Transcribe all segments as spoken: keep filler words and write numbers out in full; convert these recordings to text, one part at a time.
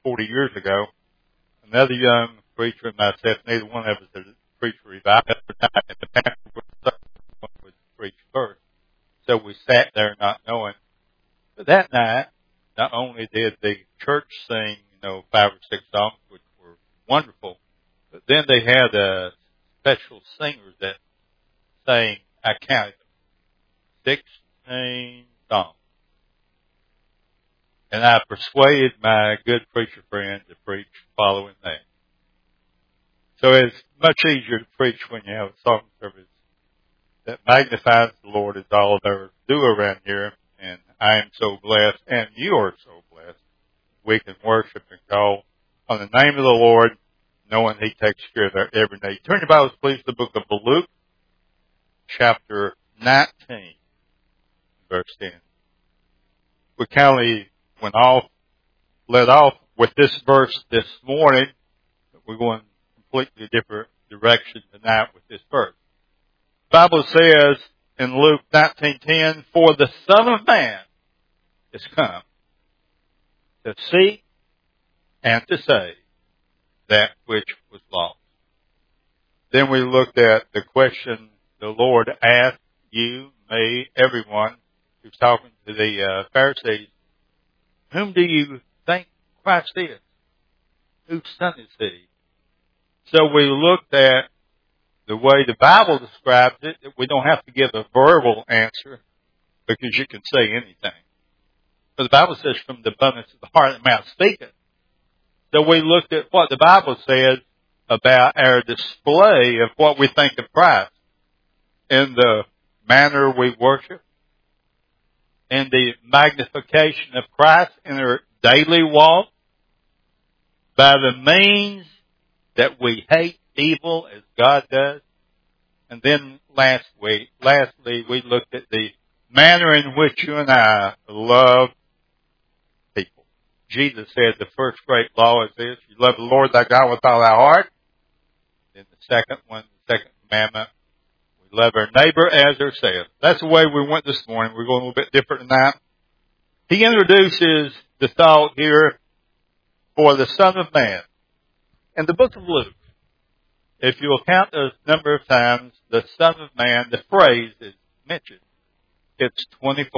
forty years ago, another young preacher and myself, neither one of us had preached revival at the time, and the pastor would preach first. So we sat there not knowing. But that night, not only did the church sing, you know, five or six songs, which were wonderful, but then they had uh, special singers that sang, I counted them, sixteen songs. And I persuaded my good preacher friend to preach following that. So it's much easier to preach when you have a song service that magnifies the Lord, is all there do around here. And I am so blessed, and you are so blessed. We can worship and call on the name of the Lord, knowing He takes care of our every need. Turn your Bibles, please, to the book of Luke, chapter nineteen, verse ten. We kindly went off, led off with this verse this morning, but we're going completely different direction tonight with this verse. The Bible says in Luke nineteen ten, for the Son of Man is come to seek and to save that which was lost. Then we looked at the question the Lord asked you, me, everyone who's talking to the uh, Pharisees, whom do you think Christ is? Whose son is He? So we looked at the way the Bible describes it, that we don't have to give a verbal answer because you can say anything. But the Bible says from the abundance of the heart the mouth speaketh. So we looked at what the Bible says about our display of what we think of Christ in the manner we worship, in the magnification of Christ in our daily walk, by the means that we hate evil as God does. And then last week, lastly, we looked at the manner in which you and I love people. Jesus said the first great law is this: you love the Lord thy God with all thy heart. Then the second one, the second commandment, we love our neighbor as ourselves. That's the way we went this morning. We're going a little bit different than that. He introduces the thought here for the Son of Man. In the book of Luke, if you will count the number of times the Son of Man, the phrase is mentioned, it's twenty-four.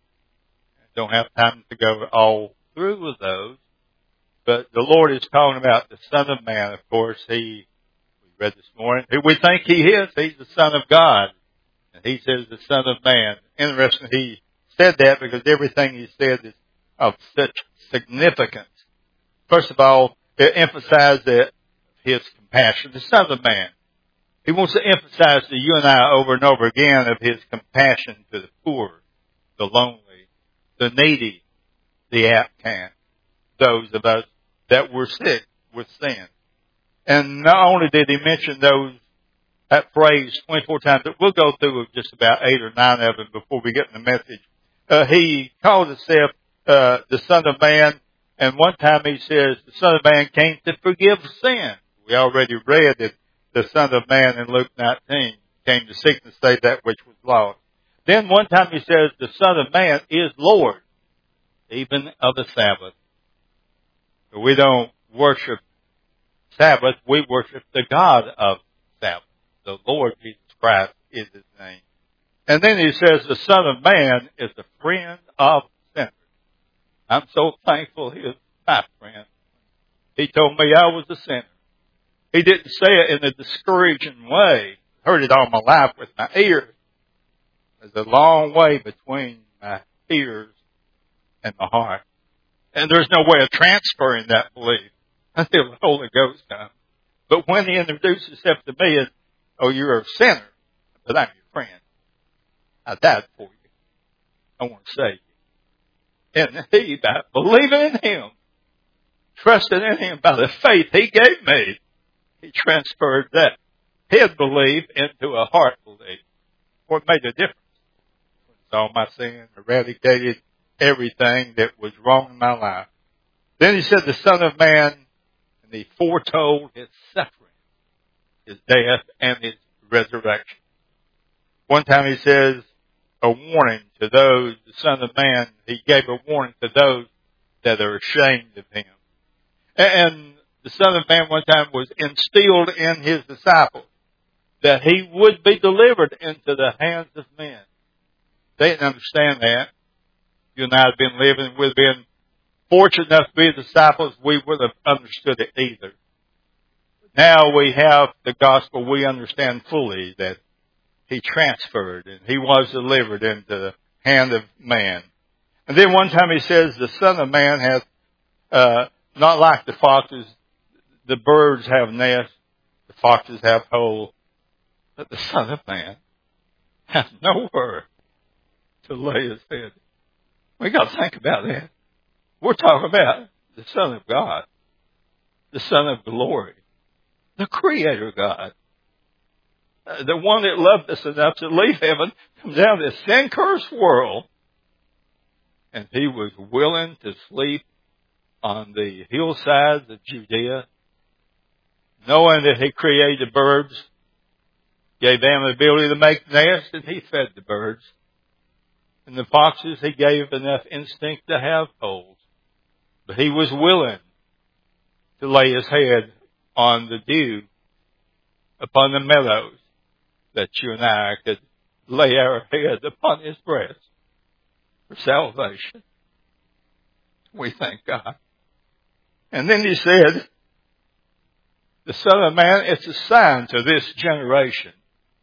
I don't have time to go all through with those, but the Lord is talking about the Son of Man. Of course, He, we read this morning, who we think He is. He's the Son of God. And He says the Son of Man. Interesting, He said that because everything He said is of such significance. First of all, it emphasized that His compassion, the Son of Man. He wants to emphasize to you and I over and over again of His compassion to the poor, the lonely, the needy, the outcast, those of us that were sick with sin. And not only did He mention those, that phrase twenty-four times, but we'll go through just about eight or nine of them before we get in the message. Uh, he called Himself uh, the Son of Man, and one time He says the Son of Man came to forgive sin. We already read that the Son of Man in Luke nineteen came to seek and save that which was lost. Then one time He says the Son of Man is Lord, even of the Sabbath. So we don't worship Sabbath, we worship the God of Sabbath. The Lord Jesus Christ is His name. And then He says the Son of Man is the friend of sinners. I'm so thankful He is my friend. He told me I was a sinner. He didn't say it in a discouraging way. Heard it all my life with my ears. There's a long way between my ears and my heart. And there's no way of transferring that belief until the Holy Ghost comes. But when He introduces Himself to me as, oh, you're a sinner, but I'm your friend. I died for you. I want to save you. And He, by believing in Him, trusting in Him by the faith He gave me, He transferred that His belief into a heart belief. For it made a difference. It's all my sin, eradicated everything that was wrong in my life. Then He said the Son of Man, and He foretold His suffering, His death, and His resurrection. One time He says a warning to those, the Son of Man, He gave a warning to those that are ashamed of Him. And the Son of Man one time was instilled in his disciples that he would be delivered into the hands of men. They didn't understand that. You and I have been living, we've been fortunate enough to be disciples, we wouldn't have understood it either. Now we have the gospel, we understand fully that he transferred and he was delivered into the hand of man. And then one time he says, the Son of Man has, uh, not like the foxes, the birds have nests, the foxes have holes, but the Son of Man has nowhere to lay his head. We got to think about that. We're talking about the Son of God, the Son of glory, the Creator God, uh, the one that loved us enough to leave heaven, come down to this sin-cursed world, and he was willing to sleep on the hillsides of Judea, knowing that he created the birds, gave them the ability to make nests, and he fed the birds. And the foxes, he gave enough instinct to have holes. But he was willing to lay his head on the dew upon the meadows, that you and I could lay our head upon his breast for salvation. We thank God. And then he said, the Son of Man, it's a sign to this generation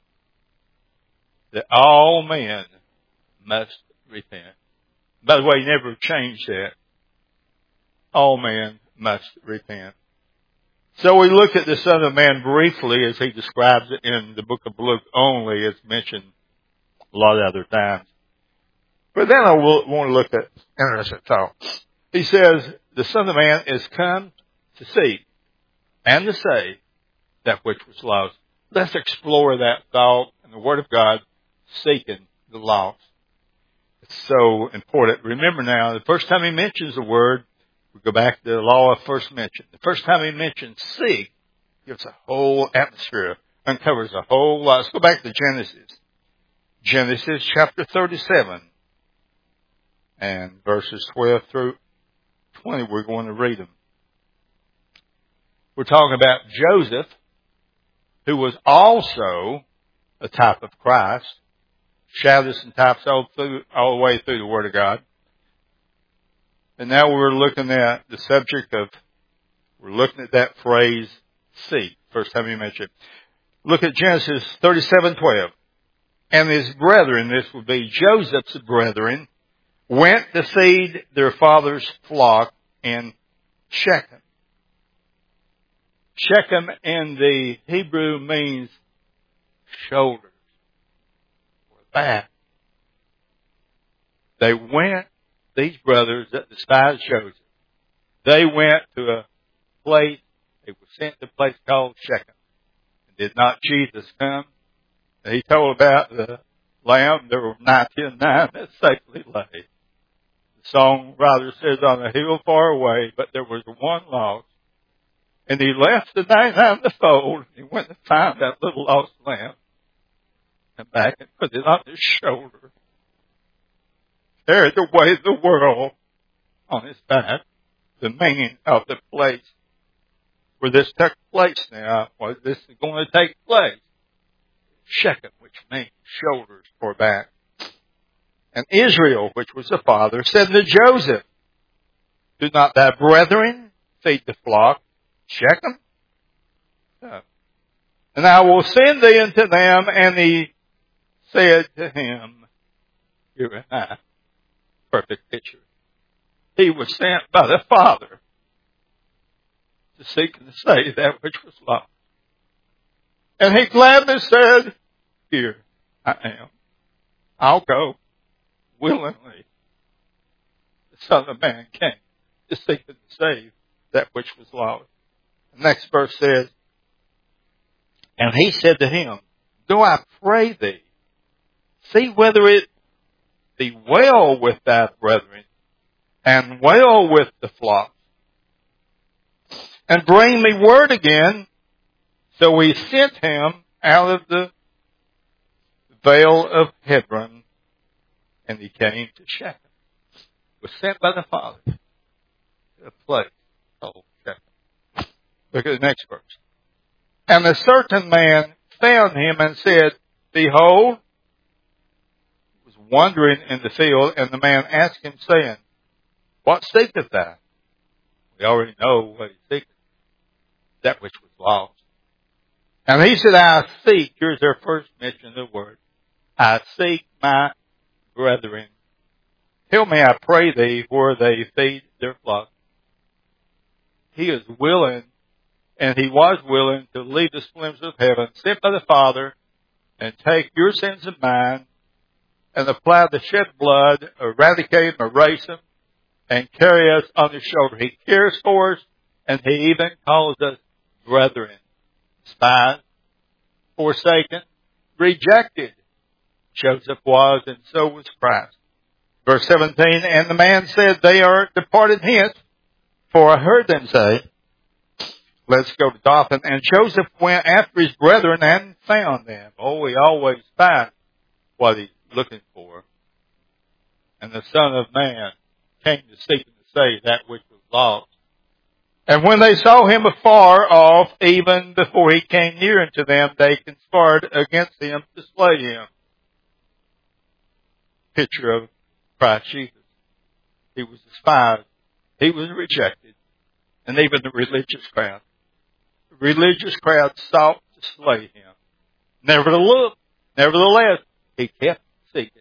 that all men must repent. By the way, he never changed that. All men must repent. So we look at the Son of Man briefly as he describes it in the book of Luke only. It's mentioned a lot of other times. But then I will, want to look at interesting thought. He says, the Son of Man is come to seek and to save that which was lost. Let's explore that thought in the Word of God, seeking the lost. It's so important. Remember now, the first time he mentions the word, we go back to the law of first mention. The first time he mentions seek, gives a whole atmosphere, uncovers a whole lot. Let's go back to Genesis. Genesis chapter thirty-seven and verses twelve through twenty. We're going to read them. We're talking about Joseph, who was also a type of Christ. Shadows and types all through, all the way through the Word of God. And now we're looking at the subject of, we're looking at that phrase, seek. First time you mentioned it. Look at Genesis thirty-seven twelve. And his brethren, this would be Joseph's brethren, went to feed their father's flock in Shechem. Shechem in the Hebrew means shoulders or back. They went, these brothers that despised Joseph, they went to a place, they were sent to a place called Shechem. And did not Jesus come? And he told about the lamb, there were ninety-nine that safely lay. The songwriter says, on a hill far away, but there was one lost. And he left the ninety-nine in the fold. He went to find that little lost lamb. And back and put it on his shoulder. Carried away the world on his back. The meaning of the place where this took place now, where this is going to take place. Shechem, which means shoulders or back. And Israel, which was the father, said to Joseph, do not thy brethren feed the flock? Shechem? No. And I will send thee unto them. And he said to him, here and I, perfect picture. He was sent by the Father to seek and to save that which was lost. And he gladly said, here I am. I'll go willingly. The Son of Man came to seek and to save that which was lost. The next verse says, and he said to him, do I pray thee, see whether it be well with thy brethren, and well with the flock, and bring me word again. So we sent him out of the vale of Hebron, and he came to Shechem. Was sent by the Father to a place called Shechem. Look at the next verse. And a certain man found him and said, Behold, he was wandering in the field, and the man asked him, saying, What seeketh thou? We already know what he seeketh, that which was lost. And he said, I seek, here's their first mention of the word, I seek my brethren. Tell me, I pray thee, where they feed their flock. He is willing, and he was willing to leave the splendors of heaven, sit by the Father, and take your sins and mine, and apply the shed blood, eradicate them, erase them, and carry us on his shoulder. He cares for us, and he even calls us brethren. Despised, forsaken, rejected. Joseph was, and so was Christ. Verse seventeen, and the man said, They are departed hence, for I heard them say, Let's go to Dothan. And Joseph went after his brethren and found them. Oh, he always finds what he's looking for. And the Son of Man came to seek and to save that which was lost. And when they saw him afar off, even before he came near unto them, they conspired against him to slay him. Picture of Christ Jesus. He was despised. He was rejected. And even the religious crowd. The religious crowd sought to slay him. Nevertheless, nevertheless, he kept seeking.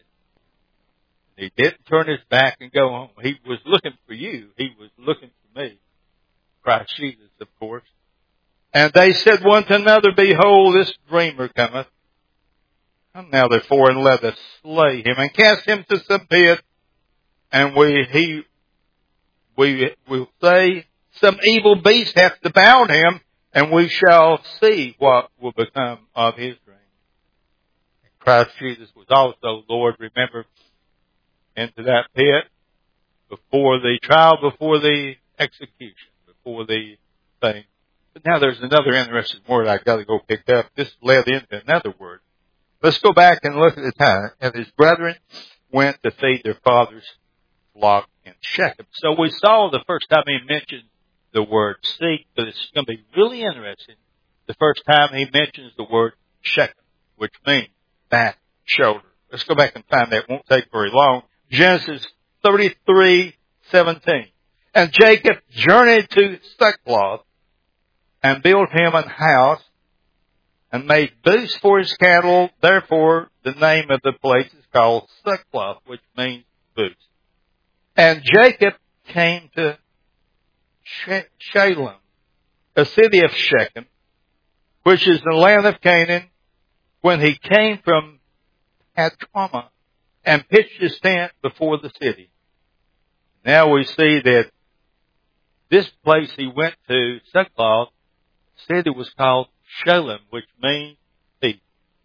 He didn't turn his back and go home. He was looking for you. He was looking for me. Christ Jesus, of course. And they said one to another, Behold, this dreamer cometh. Come now therefore, and let us slay him, and cast him to some pit, and we he we will say, Some evil beast hath devoured him, and we shall see what will become of his dream. Christ Jesus was also, Lord, remember, into that pit before the trial, before the execution, before the thing. But now there's another interesting word I've got to go pick up. This led into another word. Let's go back and look at the time. And his brethren went to feed their father's flock in Shechem. So we saw the first time he mentioned the word seek, but it's going to be really interesting the first time he mentions the word Shechem, which means back, shoulder. Let's go back and find that. It won't take very long. Genesis thirty-three seventeen. And Jacob journeyed to Succoth and built him an house and made booths for his cattle. Therefore, the name of the place is called Succoth, which means booths. And Jacob came to Shalem, a city of Shechem, which is the land of Canaan, when he came from Hatramah and pitched his tent before the city. Now we see that this place he went to, Succoth, city was called Shalem, which means peace.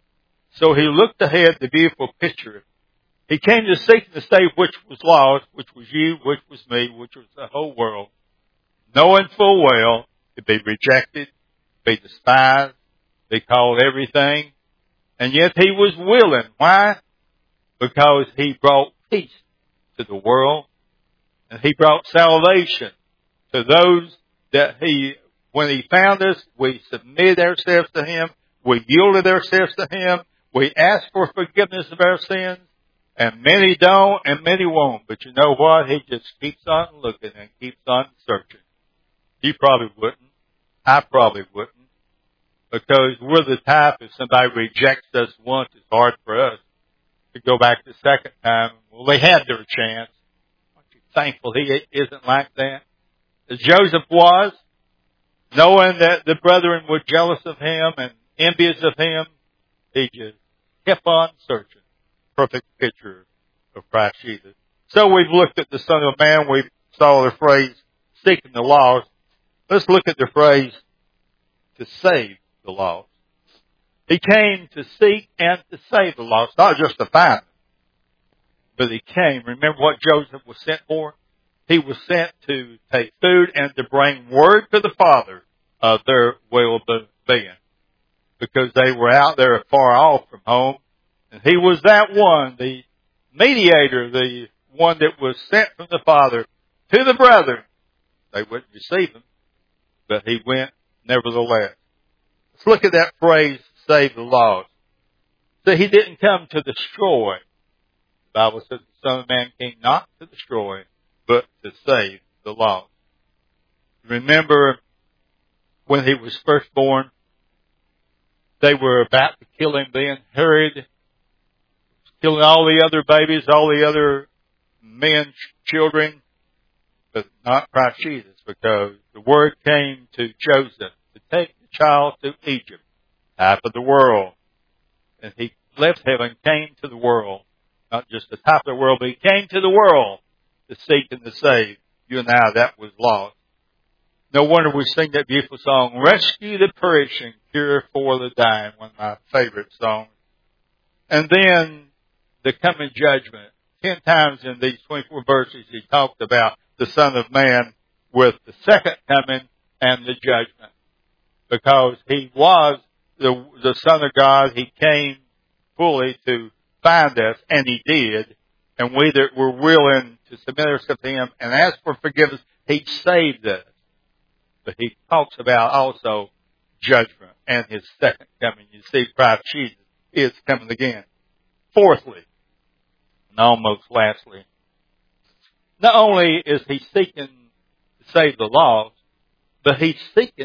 So he looked ahead, the beautiful picture. He came to seek and to save which was lost, which was you, which was me, which was the whole world, knowing full well to be rejected, be despised, be called everything, and yet he was willing. Why? Because he brought peace to the world, and he brought salvation to those that he, when he found us, we submitted ourselves to him, we yielded ourselves to him, we asked for forgiveness of our sins, and many don't and many won't. But you know what? He just keeps on looking and keeps on searching. You probably wouldn't. I probably wouldn't. Because we're the type, if somebody rejects us once, it's hard for us to go back the second time. Well, they had their chance. Aren't you thankful he isn't like that? As Joseph was, knowing that the brethren were jealous of him and envious of him, he just kept on searching. Perfect picture of Christ Jesus. So we've looked at the Son of Man. We saw the phrase, seeking the lost. Let's look at the phrase, to save the lost. He came to seek and to save the lost, not just to find them, but he came. Remember what Joseph was sent for? He was sent to take food and to bring word to the Father of their well-being, because they were out there far off from home. And he was that one, the mediator, the one that was sent from the Father to the brethren. They wouldn't receive him, but he went nevertheless. Let's look at that phrase, save the lost. So he didn't come to destroy. The Bible says the Son of Man came not to destroy, but to save the lost. Remember when he was first born, they were about to kill him then. Herod killing all the other babies, all the other men's children, but not Christ Jesus, because the word came to Joseph to take the child to Egypt, type of the world. And he left heaven, came to the world, not just the type of the world, but he came to the world to seek and to save you and I that was lost. No wonder we sing that beautiful song, Rescue the Perishing, Cure for the Dying, one of my favorite songs. And then the coming judgment. Ten times in these twenty-four verses he talked about the Son of Man with the second coming and the judgment. Because he was the, the Son of God, he came fully to find us, and he did. And we that were willing to submit ourselves to him and ask for forgiveness, he saved us. But he talks about also judgment and his second coming. You see, Christ Jesus is coming again. Fourthly, and almost lastly, not only is he seeking to save the lost, but he's seeking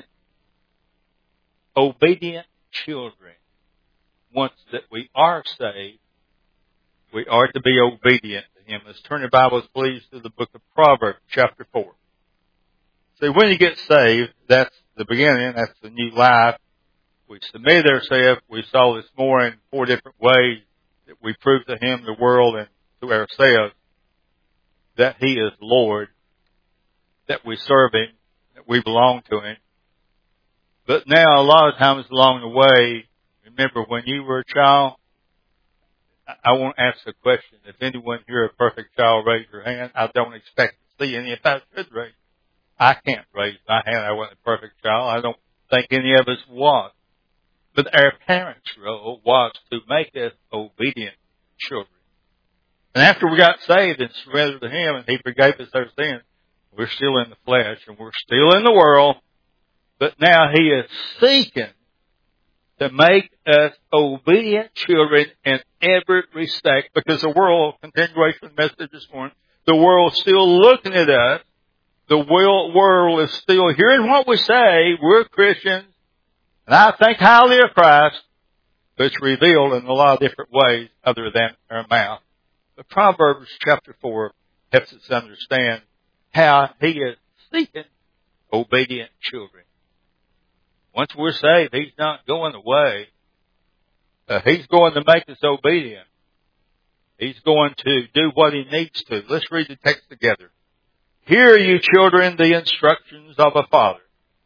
obedient children. Once that we are saved, we are to be obedient to him. Let's turn your Bibles, please, to the book of Proverbs, chapter four. See, when you get saved, that's the beginning, that's the new life. We submit ourselves. We saw this morning four different ways that we prove to him, the world, and to ourselves that he is Lord, that we serve him, that we belong to him. But now, a lot of times along the way, remember when you were a child, I won't ask the question. If anyone here a perfect child, raise your hand. I don't expect to see any. If I should raise, I can't raise my hand. I wasn't a perfect child. I don't think any of us was. But our parents' role was to make us obedient children. And after we got saved and surrendered to him and he forgave us our sins, we're still in the flesh and we're still in the world. But now he is seeking to make us obedient children in every respect, because the world, continuation of the message this morning, the world's still looking at us. The world is still hearing what we say. We're Christians, and I think highly of Christ, but it's revealed in a lot of different ways other than our mouth. But Proverbs chapter four helps us understand how he is seeking obedient children. Once we're saved, he's not going away. Uh, he's going to make us obedient. He's going to do what he needs to. Let's read the text together. Hear, you children, the instructions of a father,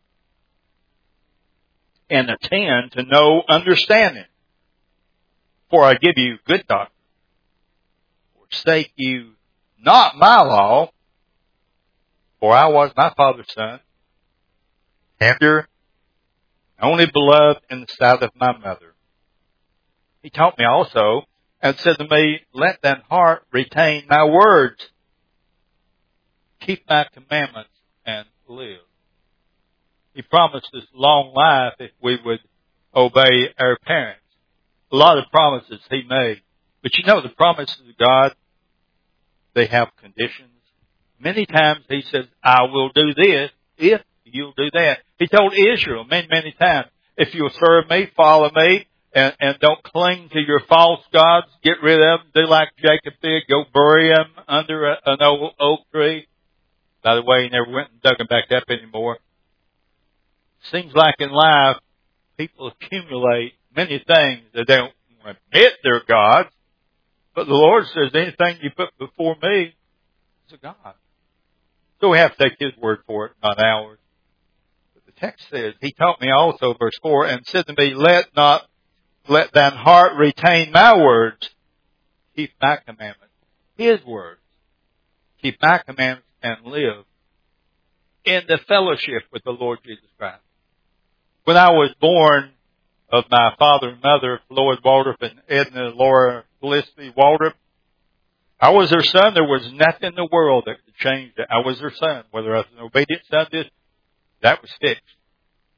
and attend to know understanding. For I give you good doctrine. Forsake you not my law, for I was my father's son, tender, only beloved in the sight of my mother. He taught me also, and said to me, let thine heart retain my words. Keep my commandments and live. He promised us long life if we would obey our parents. A lot of promises he made. But you know the promises of God, they have conditions. Many times he says, I will do this if you'll do that. He told Israel many, many times, if you'll serve me, follow me, and, and don't cling to your false gods, get rid of them, do like Jacob did, go bury them under a, an old oak tree. By the way, he never went and dug them back up anymore. Seems like in life, people accumulate many things that they don't admit they're gods. But the Lord says, anything you put before me is a God. So we have to take his word for it, not ours. But the text says, he taught me also, verse four, and said to me, let not, let thine heart retain my words. Keep my commandments. His words. Keep my commandments and live in the fellowship with the Lord Jesus Christ. When I was born of my father and mother, Floyd Waldrop and Edna Laura Felicity Waldrop, I was their son. There was nothing in the world that could change that. I was their son. Whether I was an obedient son, this, that was fixed.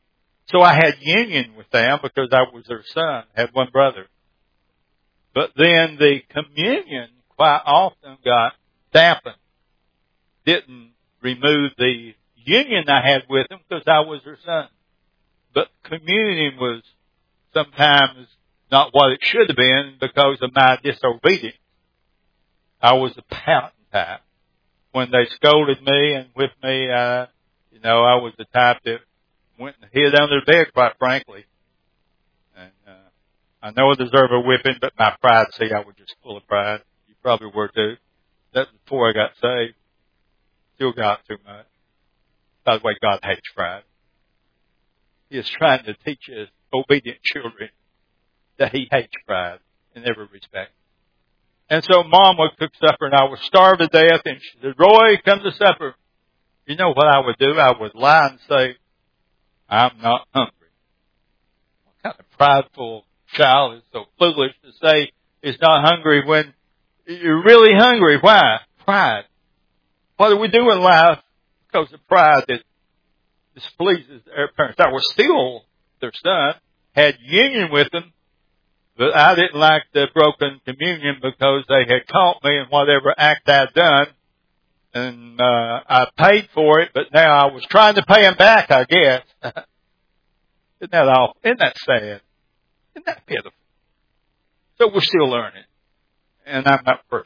So I had union with them because I was their son, had one brother. But then the communion quite often got dampened. Didn't remove the union I had with them because I was their son. But communion was sometimes not what it should have been because of my disobedience. I was a pouting type. When they scolded me and whipped me, uh, you know, I was the type that went and hid under the bed, quite frankly. And uh, I know I deserve a whipping, but my pride, see, I was just full of pride. You probably were too. That's before I got saved. Still got too much. By the way, God hates pride. He is trying to teach his obedient children that he hates pride in every respect. And so Mom would cook supper and I was starved to death and she said, Roy, come to supper. You know what I would do? I would lie and say, I'm not hungry. What kind of prideful child is so foolish to say he's not hungry when you're really hungry? Why? Pride. What do we do in life because of pride that displeases their parents? I was still their son, had union with them, but I didn't like the broken communion because they had caught me in whatever act I'd done. And uh I paid for it, but now I was trying to pay them back, I guess. Isn't that awful? Isn't that sad? Isn't that pitiful? So we're still learning. And I'm not perfect.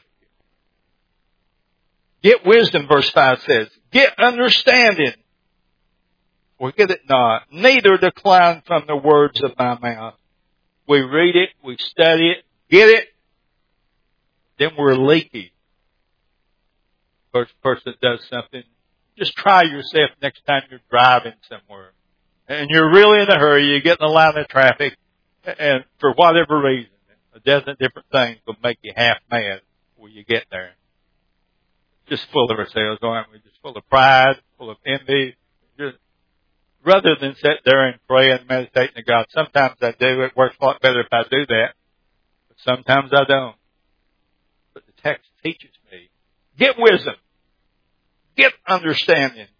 Get wisdom, verse five says. Get understanding. Forget it not. Neither decline from the words of my mouth. We read it, we study it, get it, then we're leaky. First person does something, just try yourself next time you're driving somewhere. And you're really in a hurry, you get in the line of traffic, and for whatever reason, a dozen different things will make you half mad when you get there. Just full of ourselves, aren't we? Just full of pride, full of envy. Just, rather than sit there and pray and meditate to God. Sometimes I do. It works a lot better if I do that. But sometimes I don't. But the text teaches me. Get wisdom. Get understanding.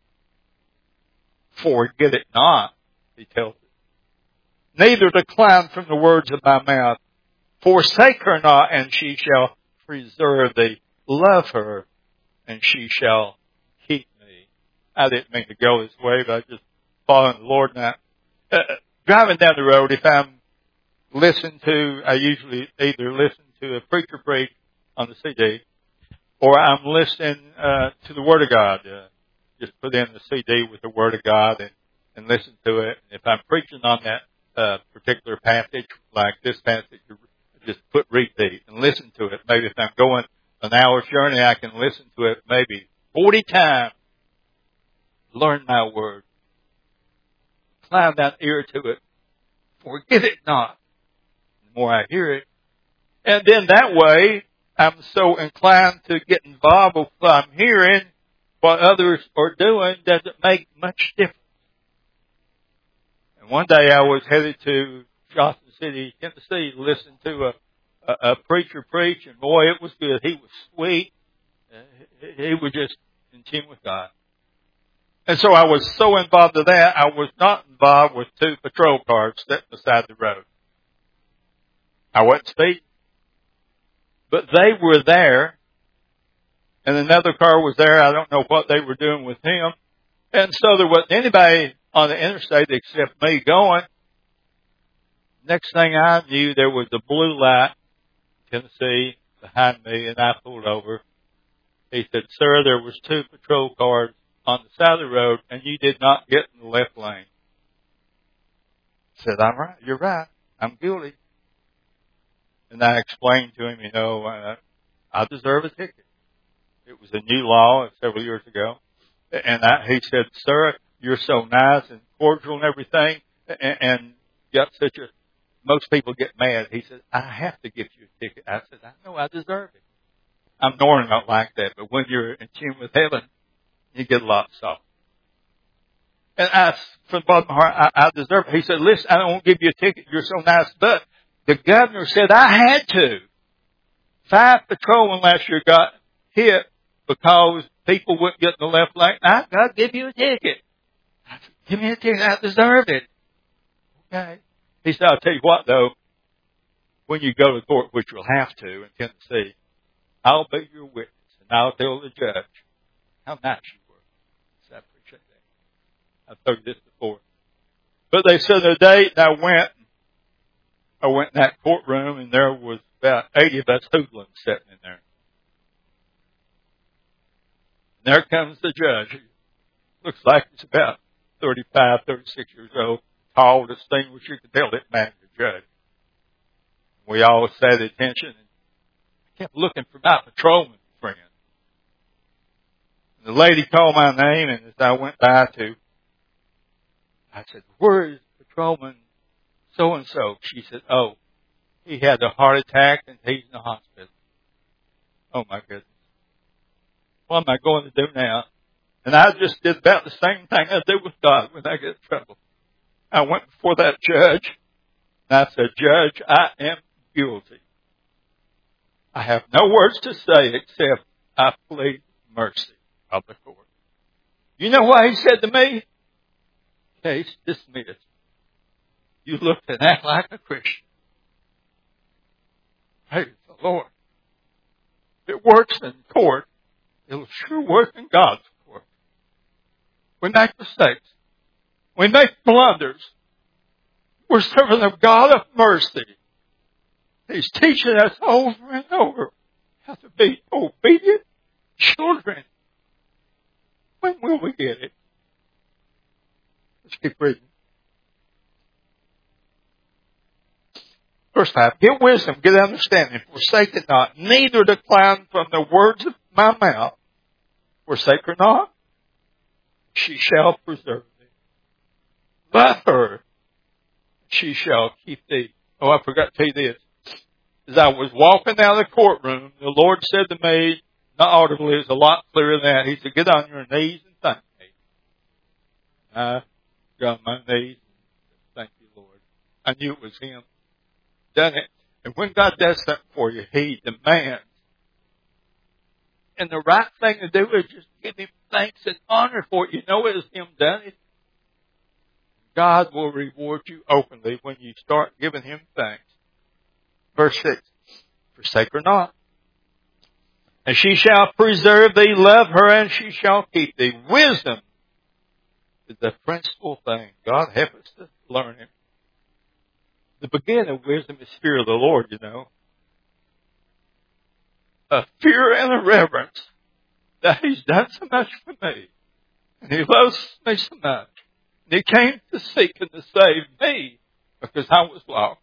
Forget it not, he tells us. Neither decline from the words of my mouth. Forsake her not, and she shall preserve thee. Love her, and she shall keep me. I didn't mean to go this way, but I just following the Lord now. Uh, driving down the road, if I'm listening to, I usually either listen to a preacher preach on the C D, or I'm listening uh, to the Word of God. Uh, just put in the C D with the Word of God and, and listen to it. And if I'm preaching on that uh, particular passage, like this passage, just put repeat and listen to it. Maybe if I'm going an hour's journey, I can listen to it maybe forty times. Learn my Word. Climb that ear to it. Forget it not. The more I hear it. And then that way, I'm so inclined to get involved with what I'm hearing. What others are doing doesn't make much difference. And one day I was headed to Johnson City, Tennessee, to listen to a, a, a preacher preach. And boy, it was good. He was sweet. Uh, he, he was just in tune with God. And so I was so involved in that, I was not involved with two patrol cars sitting beside the road. I wasn't speaking. But they were there, and another car was there. I don't know what they were doing with him. And so there wasn't anybody on the interstate except me going. Next thing I knew, there was a blue light, Tennessee, behind me, and I pulled over. He said, sir, there was two patrol cars on the side of the road, and you did not get in the left lane. I said, I'm right. You're right. I'm guilty. And I explained to him, you know, uh, I deserve a ticket. It was a new law several years ago. And I, he said, sir, you're so nice and cordial and everything, and, and got such a, most people get mad. He said, I have to get you a ticket. I said, I know I deserve it. I'm normally not like that, but when you're in tune with heaven, you get a lot soft. And I, from the bottom of my heart, I, I deserve it. He said, listen, I won't give you a ticket. You're so nice. But the governor said I had to. Five patrolmen last year got hit because people wouldn't get in the left lane. I've got to give you a ticket. I said, give me a ticket. I deserved it. Okay. He said, I'll tell you what, though, when you go to court, which you'll have to in Tennessee, I'll be your witness, and I'll tell the judge how nice you were. So I appreciate that. I've told you this before. But they set a date, and I went. I went in that courtroom, and there was about eighty of us hoodlums sitting in there. And there comes the judge. He looks like he's about thirty-five, thirty-six years old, tall, distinguished. You could tell that man was a judge. We all sat at attention, and I kept looking for my patrolman friend. And the lady called my name, and as I went by to, I said, where is patrolman so-and-so? She said, oh, he had a heart attack, and he's in the hospital. Oh, my goodness. What am I going to do now? And I just did about the same thing I do with God when I get in trouble. I went before that judge, and I said, Judge, I am guilty. I have no words to say except I plead mercy of the court. You know what he said to me? Case dismissed. You look and act like a Christian. Praise the Lord. If it works in court, it'll sure work in God's court. We make mistakes. We make blunders. We're serving a God of mercy. He's teaching us over and over how to be obedient children. When will we get it? Let's keep reading. Verse five. Get wisdom, get understanding, forsake it not, neither decline from the words of my mouth. Forsake her not, she shall preserve thee. Love her, she shall keep thee. Oh, I forgot to tell you this. As I was walking out of the courtroom, the Lord said to me, not audibly, it's a lot clearer than that. He said, get on your knees and thank me. I got on my knees and thank you, Lord. I knew it was Him. Done it. And when God does something for you, He demands. And the right thing to do is just give Him thanks and honor for it. You know it was Him done it. God will reward you openly when you start giving Him thanks. Verse six. Forsake her not. And she shall preserve thee, love her, and she shall keep thee. Wisdom is the principal thing. God help us to learn it. The beginning of wisdom is fear of the Lord, you know. A fear and a reverence that He's done so much for me. And He loves me so much. And He came to seek and to save me because I was lost.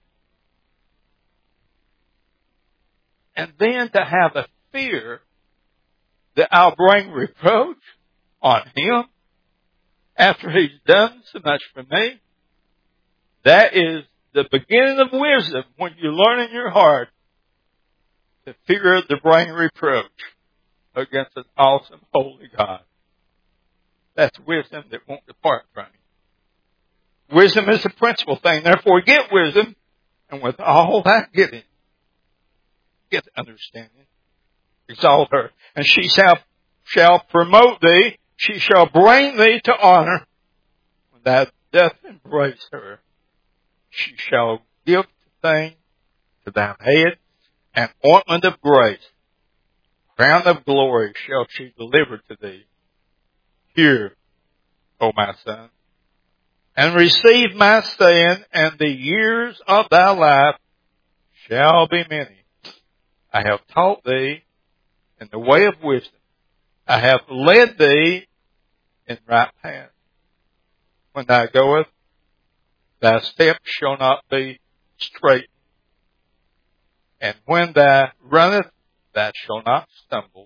And then to have a fear that I'll bring reproach on Him after He's done so much for me. That is the beginning of wisdom when you learn in your heart to fear to bring reproach against an awesome, holy God. That's wisdom that won't depart from you. Wisdom is the principal thing. Therefore, get wisdom, and with all that getting, get understanding. Exalt her, and she shall, shall promote thee. She shall bring thee to honor. When thou dost embrace her, she shall give thing to thine head, an ointment of grace, crown of glory shall she deliver to thee. Hear, O my son, and receive my saying, and the years of thy life shall be many. I have taught thee in the way of wisdom. I have led thee in right path. When thou goest, thy steps shall not be straight. And when thou runnest, thou shalt not stumble.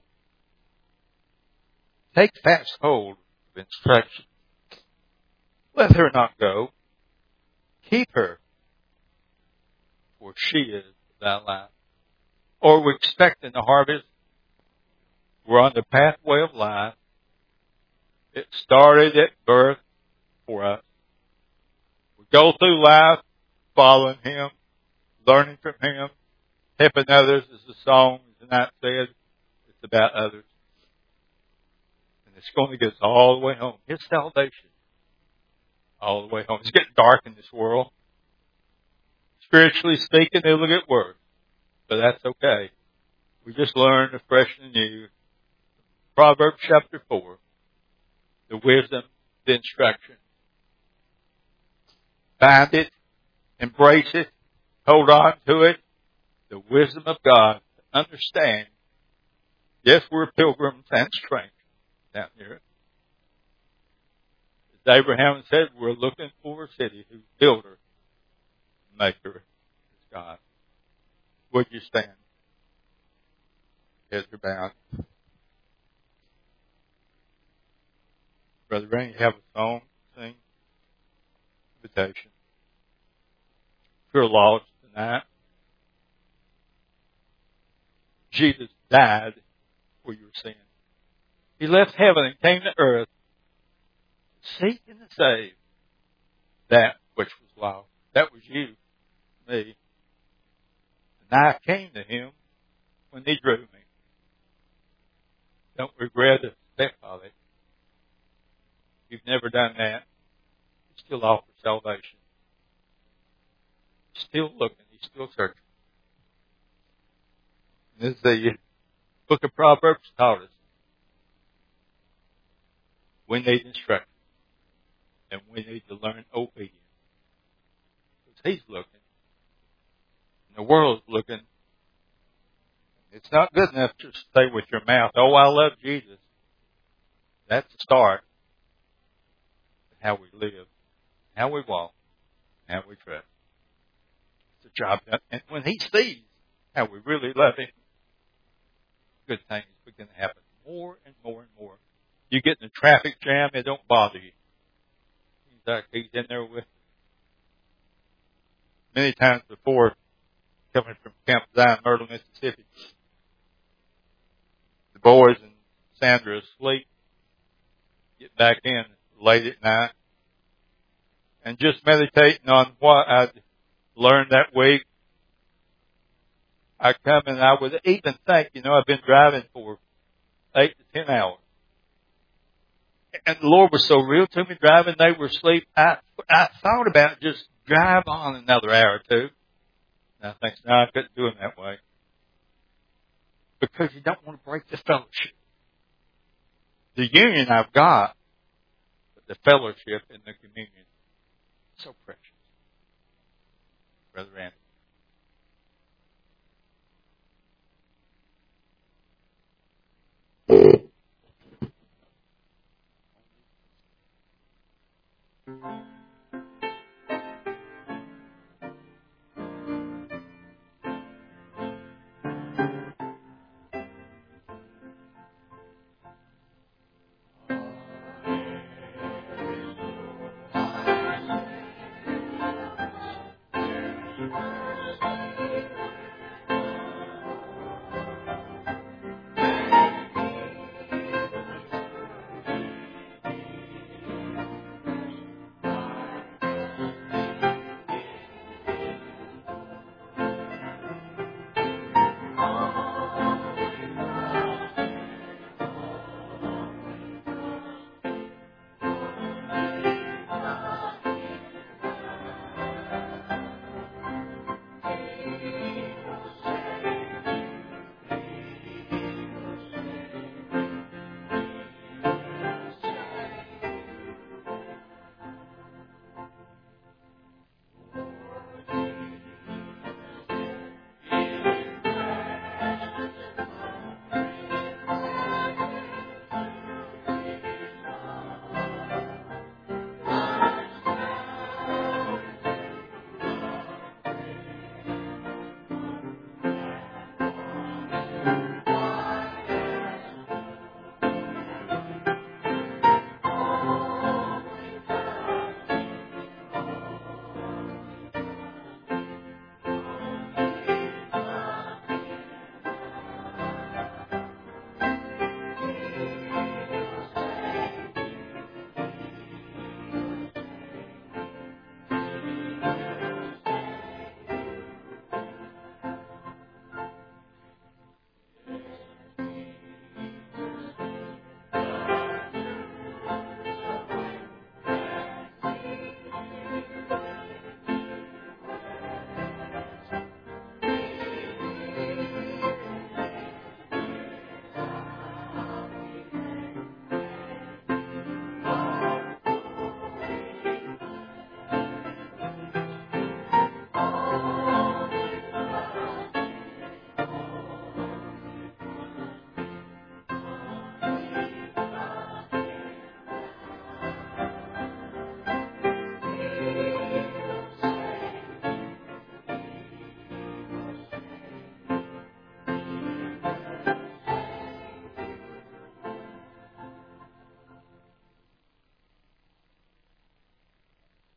Take fast hold of instruction. Let her not go. Keep her, for she is thy life. Or we're expecting the harvest. We're on the pathway of life. It started at birth for us. We go through life following Him, learning from Him, helping others, as the song tonight said. It's about others. And it's going to get us all the way home. His salvation. All the way home. It's getting dark in this world. spiritually speaking, it'll get worse. But that's okay. We just learned afresh and anew. Proverbs chapter four. The wisdom, the instruction. Find it. Embrace it. Hold on to it. The wisdom of God to understand. Yes, we're pilgrims and strangers down here. As Abraham said, we're looking for a city whose builder, maker is God. Would you stand? Heads are bowed. Brother Randy, you have a song to sing? Invitation. If you're lost tonight, Jesus died for your sin. He left heaven and came to earth to seek and to save that which was lost. That was you, me. And I came to Him when He drew me. Don't regret a step of it. If you've never done that, He still offers salvation. He's still looking. He's still searching. And as the book of Proverbs taught us, we need instruction. And we need to learn obedience. Because He's looking. And the world's looking. It's not good enough to say with your mouth, oh, I love Jesus. That's the start. But how we live, how we walk, how we trust. It's a job done. And when He sees how we really love Him, good things begin to happen more and more and more. You get in a traffic jam, it don't bother you. He's like He's in there with you. Many times before, coming from Camp Zion, Myrtle, Mississippi, the boys and Sandra asleep, get back in late at night, and just meditating on what I'd learned that week. I come and I would even think, you know, I've been driving for eight to ten hours. And the Lord was so real to me driving, they were asleep. I, I thought about just drive on another hour or two. And I think, no, I couldn't do it that way. Because you don't want to break the fellowship. The union I've got, but the fellowship and the communion, so precious. Brother Randy.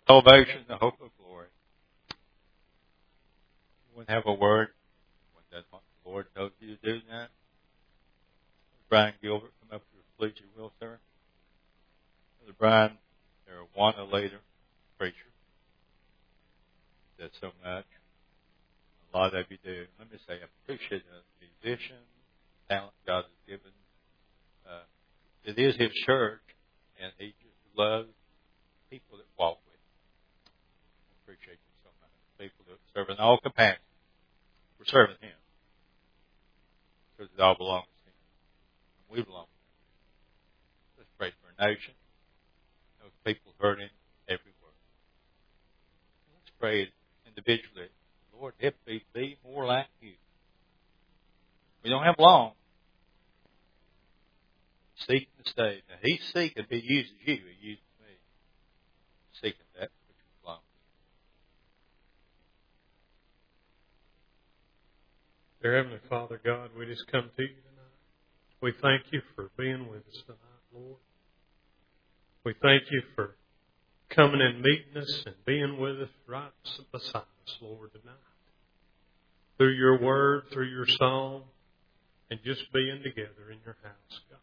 salvation, the hope of glory. You wouldn't have a word when that's what the Lord tells you to do that. Brian Gilbert, come up here, please, you will, sir. Brother Brian, they're a one later preacher. Does so much. A lot of you do. Let me say, I appreciate the musician, talent God has given. Uh, it is His church, and He just loves people that walk with Him. I appreciate you so much. People that serve in all capacities. We're serving Him. Because it all belongs to Him. And we belong to Him. Let's pray for our nation. Those people hurting everywhere. Let's pray individually. Lord, help me be more like You. We don't have long. Seeking to stay. Now, He's seeking. He uses you. He uses me. Seeking that which belongs. Dear Heavenly Father, God, we just come to You tonight. We thank You for being with us tonight, Lord. We thank You for coming and meeting us and being with us right beside us, Lord, tonight. Through Your word, through Your song, and just being together in Your house, God.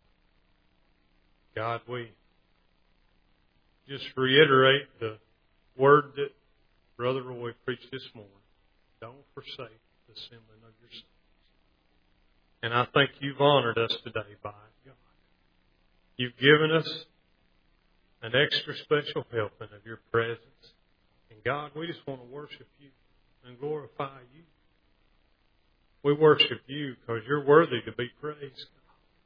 God, we just reiterate the word that Brother Roy preached this morning. Don't forsake the assembling of Your saints. And I think You've honored us today by it, God. You've given us an extra special helping of Your presence. And God, we just want to worship You and glorify You. We worship You because You're worthy to be praised, God.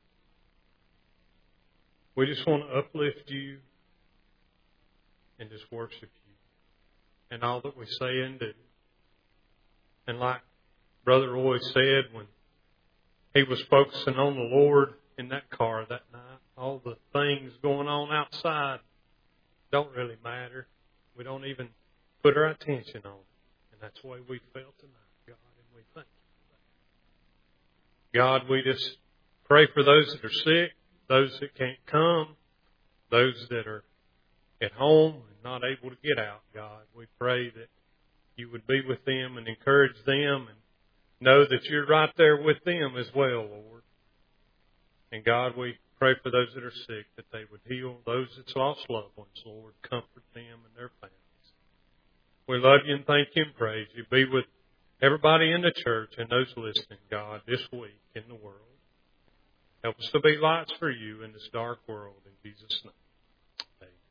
We just want to uplift You and just worship You in all that we say and do. And like Brother Roy said when he was focusing on the Lord in that car that night, all the things going on outside don't really matter. We don't even put our attention on it. And that's the way we felt tonight, God, and we thank You for that. God, we just pray for those that are sick, those that can't come, those that are at home and not able to get out, God. We pray that You would be with them and encourage them and know that You're right there with them as well, Lord. And God, we pray for those that are sick, that they would heal those that's lost loved ones, Lord. Comfort them and their families. We love You and thank You and praise You. Be with everybody in the church and those listening, God, this week in the world. Help us to be lights for You in this dark world. In Jesus' name.